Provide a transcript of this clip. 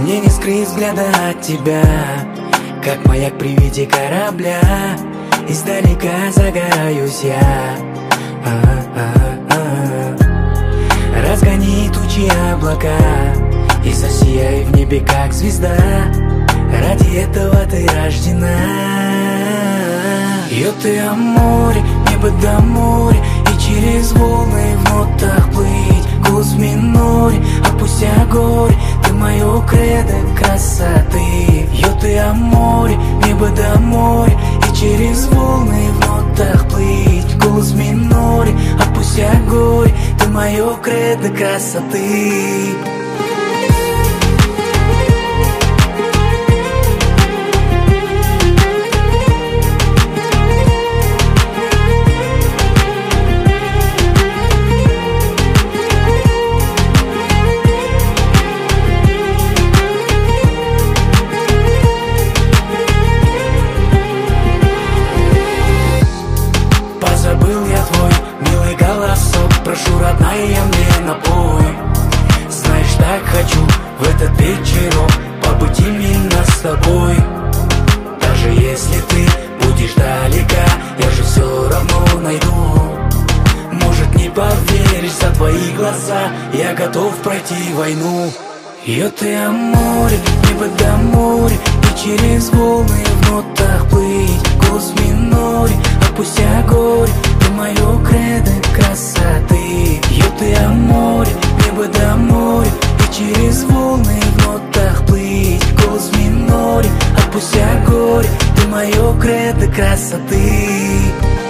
Мне не скрыть взгляда от тебя, как маяк при виде корабля. Издалека загораюсь я. Разгони тучи облака и засияй в небе, как звезда. Ради этого ты рождена. Йо, ты о море, небо до моря, и через волны в нотах плыть. Голос в миноре, опустя горе, ты мое кредо красоты. Йо, ты о море, небо до моря, и через волны в нотах плыть. Голос в миноре, опустя горе, ты мое кредо красоты. Позабыл я твой милый голосок, прошу, родная, мне напой. Знаешь, так хочу в этот вечерок побыть именно с тобой. Даже если ты будешь далека, я же все равно найду. Может, не поверишь, за твои глаза я готов пройти войну. Йо, ты о море, небо до моря, и через волны в нотах плыть. Голос в миноре, опустя горе, ты мое кредо красоты. Йо, ты о море, небо до моря, и через волны в нотах плыть. Голос в миноре, опустя горе, ты мое кредо красоты.